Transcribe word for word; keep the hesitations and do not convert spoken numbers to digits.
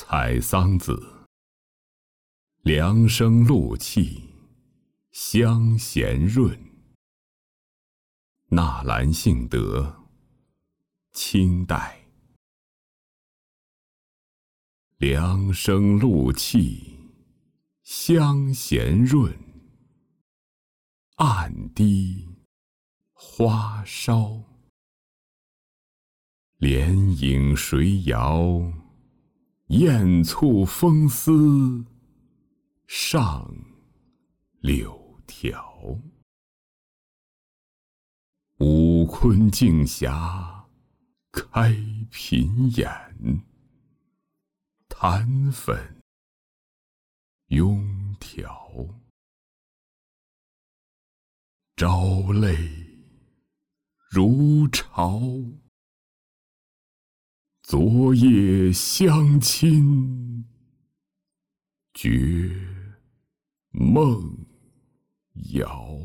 采桑子，凉生露气，香咸润。纳兰性德，清代。凉生露气，香咸润。暗滴花梢，莲影谁摇？燕簇风丝上柳条。吴坤镜霞开颦眼，弹粉拥条。朝泪如潮，昨夜相亲觉梦遥。